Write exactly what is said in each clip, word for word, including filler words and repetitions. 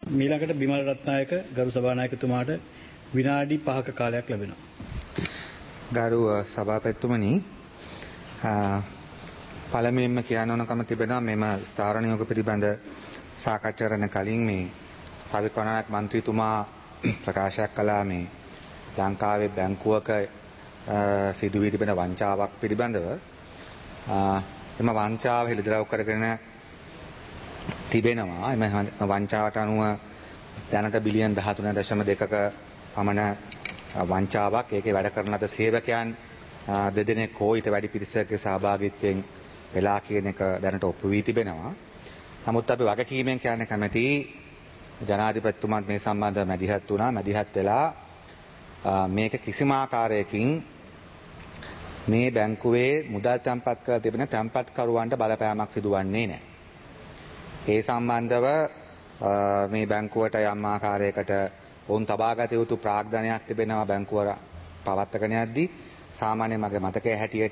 මීළඟට බිමල් රත්නායක ගරු සභානායකතුමාට විනාඩි පහක කාලයක් ලැබෙනවා. ගරු සභාපතිතුමනි, පළමුවෙන්ම කියන්න ඕනකම තිබෙනවා මෙම ස්ථාවර නියෝග පිළිබඳ සාකච්ඡා කරන කලින් මේ රවි කරුණානායක මන්ත්‍රීතුමා ප්‍රකාශයක් කළා මේ ලංකාවේ බැංකුවක සිදු වී තිබෙන වංචාවක් පිළිබඳව. එම වංචාව හෙළිදරව් කරගෙන තිබෙනවා. එම වංචාවට අනුව දැනට බිලියන් දහතුන දශම දෙකක පමණ වංචාවක්. ඒකේ වැඩ කරන ලද සේවකයන් දෙදෙනෙක් හෝ ඊට වැඩි පිරිසකගේ සහභාගීත්වයෙන් වෙලා කියන එක දැනට ඔප්පු වී තිබෙනවා. නමුත් අපි වගකීමෙන් කියන්න කැමැති ජනාධිපතිතුමාත් මේ සම්බන්ධව මැදිහත් වුණා. මැදිහත් වෙලා මේක කිසිම ආකාරයකින් මේ බැංකුවේ මුදල් තැන්පත් කර තිබෙන තැන්පත්කරුවන්ට බලපෑමක් සිදුවන්නේ නැහැ. ඒ සම්බන්ධව මේ බැංකුවට යම් ආකාරයකට වුන් තබාගත යුතු ප්‍රාග්ධනයක් තිබෙනවා බැංකුව පවත්වාගෙන යද්දී. සාමාන්‍ය මගේ මතකයේ හැටියට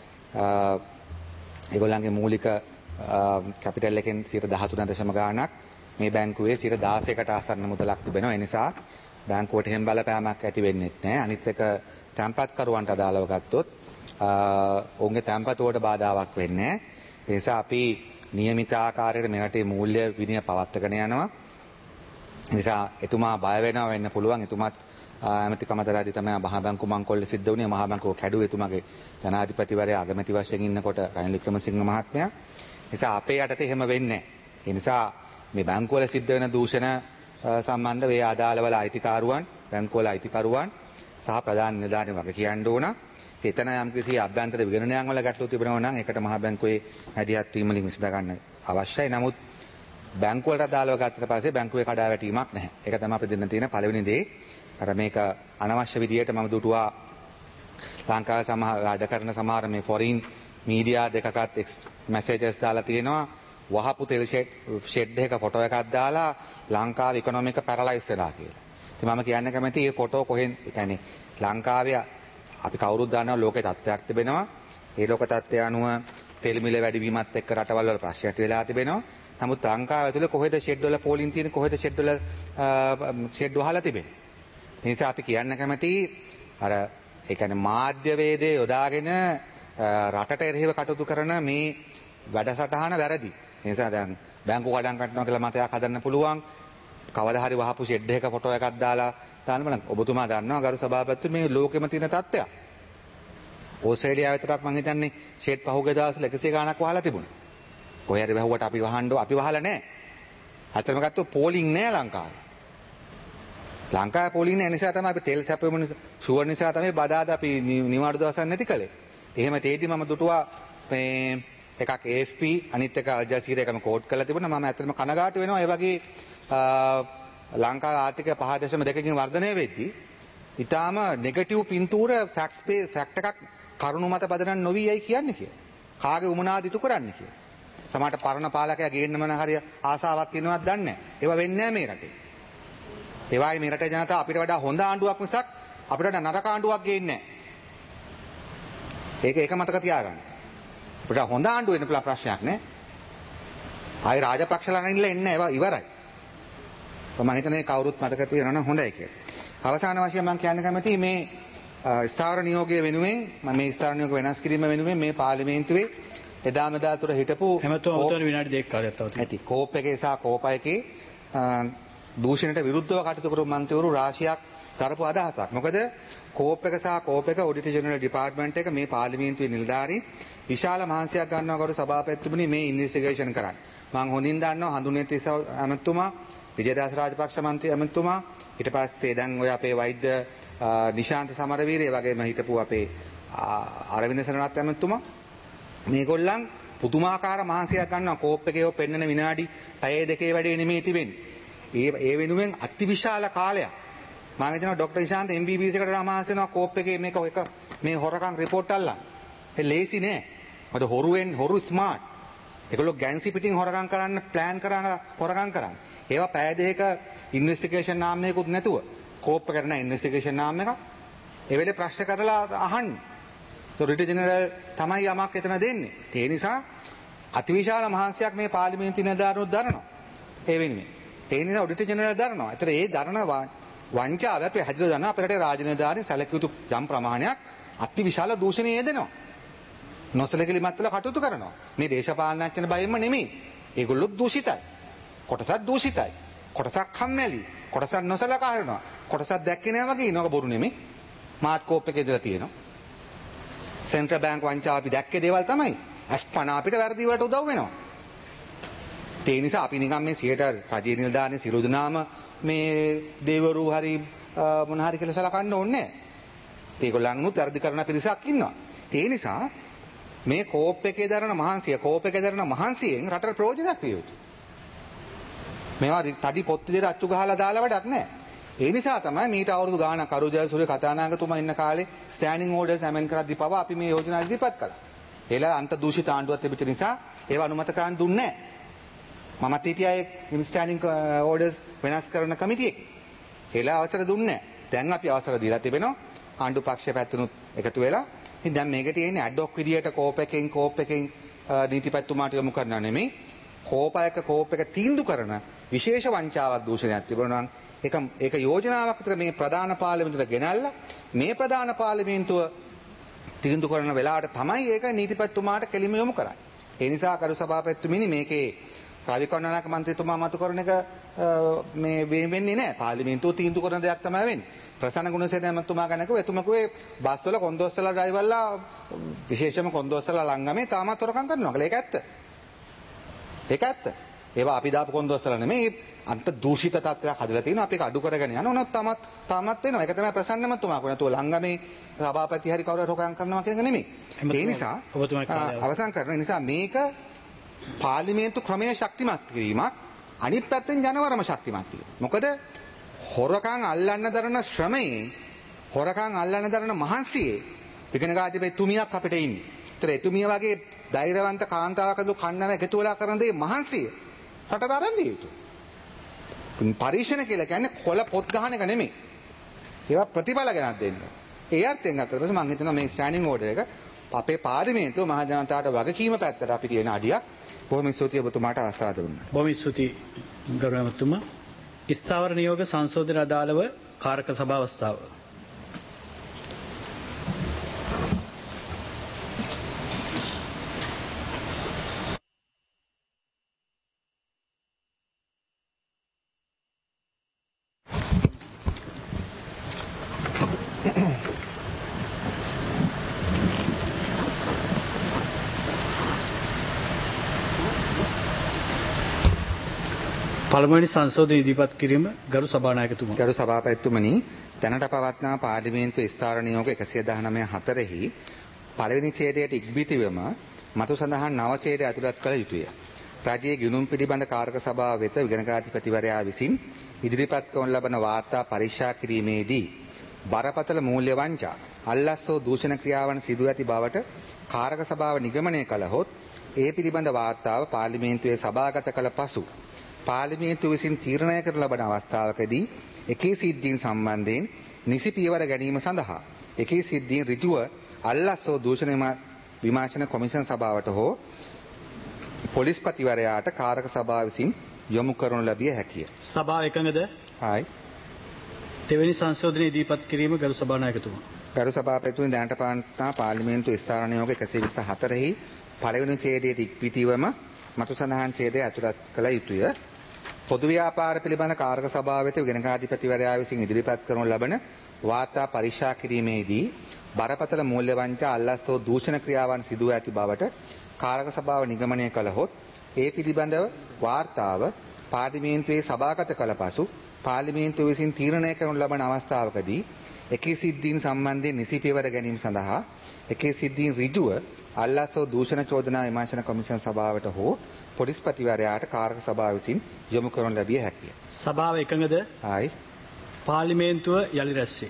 ඒගොල්ලන්ගේ මූලික කැපිටල් එකෙන් සියයට දහතුන දශම ගාණක් මේ බැංකුවේ සියයට දාසයකට ආසන්න මුදලක් තිබෙනවා. ඒ නිසා බැංකුවට හැම බලපෑමක් ඇති වෙන්නේ නැහැ. අනිත් එක තැන්පත්කරුවන්ට අදාළව ගත්තොත් ඔවුන්ගේ තැන්පතුවට බාධාවක් වෙන්නේ නැහැ. ඒ නිසා අපි නියමිත ආකාරයට මෙරටේ මූල්‍ය විනය පවත්වාගෙන යනවා. ඒ නිසා එතුමා බය වෙනවා වෙන්න පුළුවන්. එතුමාත් ඇමතිකම දරාදී තමයි මහා බැංකුව මංකොල්ල සිද්ධ වුණේ. මහා බැංකුව කැඩුවේ එතුමාගේ ජනාධිපතිවරයා අගමැති වශයෙන් ඉන්නකොට රනිල් වික්‍රමසිංහ මහත්මයා. ඒ නිසා අපේ යටතේ එහෙම වෙන්නේ නැහැ. ඒ නිසා මේ බැංකුවල සිද්ධ වෙන දූෂණ සම්බන්ධ වේ අදාළවල අයිතිකාරුවන්, බැංකුවල අයිතිකරුවන් සහ ප්‍රධාන නිලධාරීන් වගේ කියන්න ඕන. එතන යම් කිසි අභ්‍යන්තර විගණනයන් වල ගැටලු තිබෙනවා නම් ඒකට මහා බැංකුවේ මැදිහත් වීම වලින් විසඳ ගන්න අවශ්‍යයි. නමුත් බැංකුවලට අදාළව ගත්තට පස්සේ බැංකුවේ කඩාවැටීමක් නැහැ. ඒක තමයි අපි දෙන්න තියෙන පළවෙනි දේ. අර මේක අනවශ්‍ය විදියට මම දුටුවා ලංකාවේ සමහර වැඩ කරන සමහර මේ ෆොරින් මීඩියා දෙකකත් මැසේජස් දාලා තියෙනවා. වහපු තෙල් ෂෙඩ් එකක ෆොටෝ එකක් දාලා ලංකාවේ ඉකොනොමික පැරලයිස් වෙලා කියලා. ඉතින් මම කියන්න කැමතියි මේ ෆොටෝ කොහෙන්, ඒ කියන්නේ ලංකාවේ අපි කවුරුත් දන්නවා ලෝකේ තත්ත්වයක් තිබෙනවා. ඒ ලෝක තත්ත්වය අනුව තෙල් මිල වැඩිවීමත් එක්ක රටවල් වල ප්‍රශ්න ඇති වෙලා තිබෙනවා. නමුත් ලංකාව ඇතුලේ කොහෙද ෂෙඩ් වල පෝලින් තියෙන්නේ, කොහෙද ෂෙඩ් වල ෂෙඩ් වහලා තිබෙන්නේ. ඒ නිසා අපි කියන්න කැමතියි අර ඒ කියන්නේ මාධ්‍ය වේදේ යොදාගෙන රටට එරෙහිව කටයුතු කරන මේ වැඩසටහන වැරදි. ඒ නිසා දැන් බැංකු කඩම් කටනවා කියලා මතයක් හදන්න පුළුවන්. කවදා හරි වහපු ෂෙඩ් එකක ෆොටෝ එකක් දාලා දාන්න නම් ඔබතුමා දන්නවා ගරු සභාපතිතුමනි මේ ලෝකෙම තියෙන තත්ත්වයක්. ඕස්ට්‍රේලියාව විතරක් මම හිතන්නේ ෂෙඩ් පහුගිය දවස්වල එකසිය ගාණක් වහලා තිබුණා. කොහේ හරි වැහුවට අපි වහන්න අපි වහලා නැහැ. අතරම ගත්තොත් පෝලිං නැහැ ලංකාවේ. ලංකාවේ පෝලිං නැහැ නිසා තමයි අපි තෙල් සැපෙමු නිසා ෂුවර් නිසා තමයි බදාද අපි නිවාඩු දවසක් නැති කළේ. එහෙම තේදි මම දුටුවා මේ එකක් A F P අනිත් එක අල් ජසීරා එකම කෝට් කරලා තිබුණා. මම ඇත්තටම කනගාටු වෙනවා ඒ වගේ ලංකාවේ ආර්ථිකය පහ දශම දෙකකින් වර්ධනය වෙද්දී ඊටාම නෙගටිව් පින්තූර ෆැක්ට්ස් පේ ෆැක්ට් එකක් කරුණු මත පදනම් නොවි යයි කියන්නේ කියලා. කාගේ උමනාද ඉටු කරන්න කියලා. සමහරට පරණ පාලකයා ගේන්න මොන හරි ආසාවක් තියෙනවද දන්නේ නැහැ. ඒවා වෙන්නේ නැහැ මේ රටේ. ඒ වගේ මේ රටේ ජනතාව අපිට වඩා හොඳ ආණ්ඩුවක් මිසක් අපිට වඩා නරක ආණ්ඩුවක් ගේන්නේ නැහැ. ඒක ඒක මතක තියාගන්න. අපිට හොඳ ආණ්ඩුව වෙන්න පුළුවන් ප්‍රශ්නයක් නෑ. ආයි රාජපක්ෂලා ඉන්න එන්නේ ඒවා ඉවරයි. මම හිතන්නේ කවුරුත් මතක තියනවා නම් හොඳයි කියලා. අවසාන වශයෙන් මම කියන්න කැමතියි මේ ස්ථාවර නියෝගය වෙනුවෙන් මම මේ ස්ථාවර නියෝග වෙනස් කිරීම වෙනුවෙන් මේ පාර්ලිමේන්තුවේ එදා මෙදා තුර හිටපු හැමතෙම උතන විනාඩි දෙකක් කාලයක් තව තියෙනවා. ඇති කෝප් එකේ සහ කෝපයකේ දූෂණයට විරුද්ධව කටයුතු කරපු මන්ත්‍රීවරු රාශියක් කරපු අදහසක්. මොකද කෝප් එක සහ කෝප් එක ඔඩිටර් ජෙනරල් ඩිපාර්ට්මන්ට් එක මේ පාර්ලිමේන්තුවේ නිලධාරී විශාල මහන්සියක් ගන්නවා කරු සභාපතිතුමනි මේ ඉන්වෙස්ටිගේෂන් කරන්න. මම හොඳින් දන්නවා හඳුනේතිස්ස ඇමතුමා, විජයදාස රාජපක්ෂ මන්ත්‍රී ඇමතුමා, ඊට පස්සේ දැන් ඔය අපේ වෛද්‍ය නිශාන්ත සමරවීර, ඒ වගේම හිටපු අපේ අරවින්ද සෙනරත් ඇමතුමා මේගොල්ලන් පුදුමාකාර මහන්සියක් ගන්නවා කෝප් එකේ පෙන්නන විනාඩි පැය දෙකේ වැඩේ නෙමෙයි තිබෙන්නේ. ඒ ඒ වෙනුවෙන් අතිවිශාල කාලයක් මම හිතනවා doctor Ishantha M B B S එකට මහන්සි වෙනවා කෝප් එකේ මේක එක මේ හොරකම් රිපෝට් අල්ලන්න. ඒ ලේසි නෑ. මොකද හොරුවෙන් හොරු ස්මාර්ට්. ඒගොල්ලෝ ගැන්සි පිටින් හොරකම් කරන්න ප්ලෑන් කරන හොරකම් කරන්නේ. ඒවා පැය දෙකක ඉන්වෙස්ටිගේෂන් නාමයකුත් නැතුව කෝප් එකට නෑ ඉන්වෙස්ටිගේෂන් නාම එකක්. ඒ වෙලේ ප්‍රශ්න කරලා අහන්න. ඔඩිටර් ජෙනරල් තමයි යමක් එතන දෙන්නේ. ඒ නිසා අතිවිශාල මහන්සියක් මේ පාර්ලිමේන්තු නිලධාරීන් දරනවා. ඒ වෙනුවෙන්. ඒ නිසා ඔඩිටර් ජෙනරල් දරනවා. ඒතර ඒ දරන වංචාව අපි හැදලා දානවා අපේ රටේ රාජනීතිධාරී සැලකිය යුතු යම් ප්‍රමාණයක් අති විශාල දූෂණයේ යෙදෙනවා. නොසලකලිමත්වල කටයුතු කරනවා. මේ දේශපාලනඥයන් බයෙන්ම නෙමෙයි. ඒගොල්ලොත් දූෂිතයි. කොටසක් දූෂිතයි. කොටසක් කම්මැලි. කොටසක් නොසලකා හරිනවා. කොටසක් දැක්කේ නෑ වගේ ඉනවක බොරු නෙමෙයි. මාත් කෝප් එකේ ඉඳලා තියෙනවා. සෙන්ට්‍රල් බැංක් වංචාව අපි දැක්කේ දේවල් තමයි. අස්පන අපිට වැරදි වලට උදව් වෙනවා. ඒ නිසා අපි නිකන් මේ සියයට රජයේ නිලධාරීන් සියලු දෙනාම මේ දේවරු හරි මොන හරි කියලා සලකන්න ඕනේ නෑ. ඒගොල්ලන්නුත් වැරදි කරන පිරිසක් ඉන්නවා. ඒ නිසා මේ කෝප් එකේ දරන මහන්සිය කෝප් එකේ දරන මහන්සියෙන් රටට ප්‍රයෝජනයක් විය යුතුයි. මේවා තඩි පොත් විදිහට අච්චු ගහලා දාලා වැඩක් නැහැ. ඒ නිසා තමයි මීට අවුරුදු ගාණක් අරු ජයසූරිය කතානායකතුමා ඉන්න කාලේ ස්ටෑන්ඩින් ඕඩර්ස් ඇමෙන් කරද්දී පවා අපි මේ යෝජනා ඉදිරිපත් කළා. ඒලා අන්ත දූෂිත ආණ්ඩුවක් තිබිච්ච නිසා ඒව අනුමත කරන්න දුන්නේ නැහැ. මමත් හිටියා ස්ටෑන්ඩින් ඕඩර්ස් වෙනස් කරන කමිටියේ. ඒලා අවසර දුන්නේ නැහැ. දැන් අපි අවසර දීලා තිබෙනවා. ආණ්ඩු පක්ෂය පැත්තනොත් එකතු වෙලා. ඉතින් දැන් මේක තියෙන්නේ ඇඩ්හොක් විදියට කෝප් එකෙන් කෝප් එකෙන් නීතිපතිතුමාට යොමු කරනවා නෙමෙයි. කෝප එක කෝප් එක තීන්දුව කරන විශේෂ වංචාවක් දූෂණයක් තිබුණා නම් ඒක ඒක යෝජනාවක් විතර මේ ප්‍රධාන පාර්ලිමේන්තුවට ගෙනල්ලා මේ ප්‍රධාන පාර්ලිමේන්තුව තීන්දුව කරන වෙලාවට තමයි ඒක නීතිපතිතුමාට කෙලිම යොමු කරන්නේ. ඒ නිසා කරු සභාපතිතුමිනි මේකේ රවි කරුණානායක මන්ත්‍රීතුමා මතු කරන එක මේ වෙන්නේ නැහැ. පාර්ලිමේන්තුව තීන්දුව කරන දෙයක් තමයි වෙන්නේ. ප්‍රසන්න ගුණසේන මන්ත්‍රීතුමා ගැනකෝ එතුමකුවේ බස් වල කොන්දොස්සලා ඩ්‍රයිවර්ලා විශේෂම කොන්දොස්සලා ලංගමේ තාමත් හොරකම් කරනවා. ඒක ඇත්ත. ඒක ඇත්ත. ඒවා අපි දාපු කොන්දොස්සලා නෙමෙයි අන්ත දූෂිත තත්ත්වයක් හදලා තියෙනවා. අපි ඒක අඩු කරගෙන යනවා. උනොත් තාමත් තාමත් වෙනවා. ඒක තමයි ප්‍රසන්න මන්ත්‍රීතුමා කෝ නැතුව ලංගමේ සභාපති හරි කවුරු හරි හොරකම් කරනවා කියන එක නෙමෙයි. ඒ නිසා අවසන් කරන නිසා මේක පාර්ලිමේන්තු ක්‍රමයේ ශක්තිමත් කිරීමක් අනිත් පැත්තෙන් ජනවරම ශක්තිමත් කිරීම. මොකද හොරකම් අල්ලන්න දරන ශ්‍රමයේ හොරකම් අල්ලන්න දරන මහන්සියේ විගණකාධිපති තුමියක් අපිට ඉන්නේ. ඒතර එතුමිය වගේ ධෛර්යවන්ත කාන්තාවක් අදු කන්නව එකතු වෙලා කරන දේ මහන්සිය රටට අරන් දිය යුතුයි. පරීක්ෂණ කියලා කියන්නේ කොළ පොත් ගහන එක නෙමෙයි. ඒවා ප්‍රතිඵල ගෙනත් දෙන්න. ඒ අර්ථයෙන් ගත්තට පස්සේ මම හිතනවා මේ ස්ටෑන්ඩින් ඕඩර් එක අපේ පාර්ලිමේන්තුව මහ ජනතාවට වගකීම පැත්තට අපි තියෙන අඩියක්. බොහොම ස්තුතියි ඔබතුමාට ආස්වාද දුන්නා. බොහොම ස්තුතියි ගෞරවතුමා. ස්ථාවර නියෝග සංශෝධන අදාළව කාරක සභා අවස්ථාව. පළමුවෙනි සංශෝධන ඉදිරිපත් කිරීම ගරු සභානායකතුමා. ගරු සභාපතිතුමනි දැනට පවත්නා පාර්ලිමේන්තු විස්තර නියෝග එකසිය දහනවය හතරෙහි පළවෙනි ඡේදයට ඉක්බිතිවම මතු සඳහන් නව ඡේදය ඇතුළත් කළ යුතුය. රජයේ ගිණුම් පිළිබඳ කාරක සභාව වෙත විගණකාධිපතිවරයා විසින් ඉදිරිපත් කරන ලබන වාර්තා පරීක්ෂා කිරීමේදී බරපතල මූල්‍ය වංචා අල්ලස්සෝ දූෂණ ක්‍රියාවන් සිදු ඇති බවට කාරක සභාව නිගමනය කළහොත් ඒ පිළිබඳ වාර්තාව පාර්ලිමේන්තුවේ සභාගත කළ පසු පාර්ලිමේන්තුව විසින් තීරණය කරන ලබන අවස්ථාවකදී එකී සිද්ධීන් සම්බන්ධයෙන් නිසි පියවර ගැනීම සඳහා එකී සිද්ධීන් ඍජුව අල්ලස්සෝ දූෂණ විමර්ශන කොමිෂන් සභාවට හෝ පොලිස්පතිවරයාට කාරක සභාව විසින් යොමු කරනු ලැබිය හැකිය. සභාව එකඟද? හායි. දෙවෙනි සංශෝධනය ඉදිරිපත් කිරීම ගරු සභානායකතුමා. ගරු සභාපතිතුමනි දැනට පවත්නා පාර්ලිමේන්තු විස්තර නියෝග එකසිය විස්ස හතරෙහි පළවෙනි ඡේදයේ ඉක්බිතිවම මතු සඳහන් ඡේදය ඇතුළත් කළ යුතුය. පොදු ව්‍යාපාර පිළිබඳ කාරක සභාව වෙත විගණකාධිපතිවරයා විසින් ඉදිරිපත් කරනු ලබන වාර්තා පරීක්ෂා කිරීමේදී බරපතල මූල්‍ය වංචා අල්ලස්සෝ දූෂණ ක්‍රියාවන් සිදු ඇති බවට කාරක සභාව නිගමනය කළහොත් ඒ පිළිබඳව වාර්තාව පාර්ලිමේන්තුවේ සභාගත කළ පසු පාර්ලිමේන්තුව විසින් තීරණය කරනු ලබන අවස්ථාවකදී එකී සිද්ධීන් සම්බන්ධයෙන් නිසි පියවර ගැනීම සඳහා එකී සිද්ධීන් ඍජුව අල්ලස්සෝ දූෂණ චෝදනා විමර්ශන කොමිෂන් සභාවට හෝ පොලිස්පතිවරයාට කාරක සභාව විසින් යොමු කරනු ලැබිය හැකිය. සභාව එකඟද? ආයි. පාර්ලිමේන්තුව යලි රැස්වේ.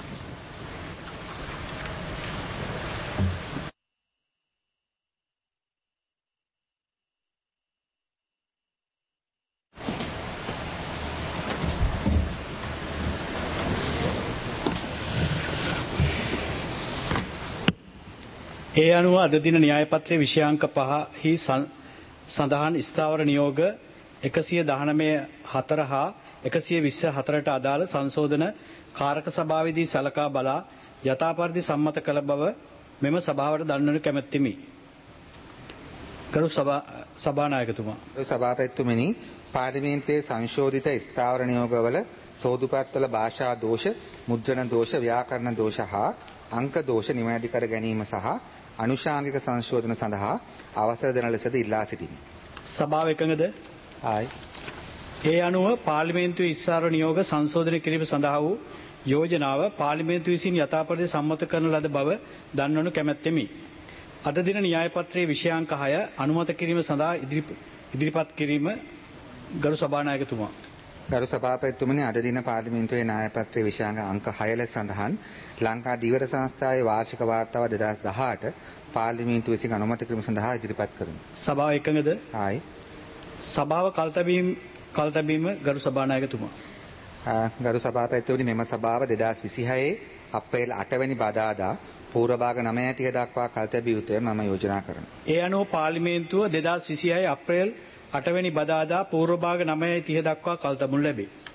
ඒ අනුව අද දින න්‍යාය පත්‍රයේ විෂයාංක පහහි සඳහන් ස්ථාවර නියෝග එකසිය දහනවය හතර හා එකසිය විස්ස හතරට අදාළ සංශෝධන කාරක සභාවේදී සලකා බලා යථාපරිදි සම්මත කළ බව මෙම සභාවට දන්වනු කැමැත්තෙමි. ගරු සභා සභානායකතුමා. සභාපතිතුමනි, පාර්ලිමේන්තුවේ සංශෝධිත ස්ථාවර නියෝගවල සෝදුපත්වල භාෂා දෝෂ, මුද්‍රණ දෝෂ, ව්‍යාකරණ දෝෂ හා අංක දෝෂ නිවැරදි කර ගැනීම සහ අනුශාංගික සංශෝධන සඳහා අවසර දෙන ලෙසද ඉල්ලා සිටිමි. සභාව එකඟද? ආයි. ඒ අනුව පාර්ලිමේන්තුවේ ස්ථාවර නියෝග සංශෝධනය කිරීම සඳහා වූ යෝජනාව පාර්ලිමේන්තුව විසින් යථාපරිදි සම්මත කරන ලද බව දන්වනු කැමැත්තෙමි. අද දින න්‍යාය පත්‍රයේ විෂයාංක හය අනුමත කිරීම සඳහා ඉදිරිපත් කිරීම ගරු සභානායකතුමා. ගරු සභාපතිතුමනි, අද දින පාර්ලිමේන්තුවේ න්‍යාය පත්‍රයේ විෂයාංග අංක හය ලෙස සඳහන් ලංකා ධීවර සංස්ථාවේ වාර්ෂික වාර්තාව දෙදහස් දහඅට පාර්ලිමේන්තුව විසින් අනුමත කිරීම සඳහා ඉදිරිපත් කරමි. සභාව එකඟද? ආයි. සභාව කල්තැබීම කල්තැබීම ගරු සභානායකතුමා. ගරු සභාපතිතුමනි, මෙම සභාව දෙදහස් විසිහයේ අප්‍රේල් අට වැනි බදාදා පූර්ව භාග නවය තිහ දක්වා කල්තැබිය යුතුය මම යෝජනා කරනවා. ඒ අනුව පාර්ලිමේන්තුව දෙදහස් විසිහය අප්‍රේල් අට වැනි බදාදා පූර්ව භාග නවය තිහ දක්වා කල්තැබුණු ලැබේ.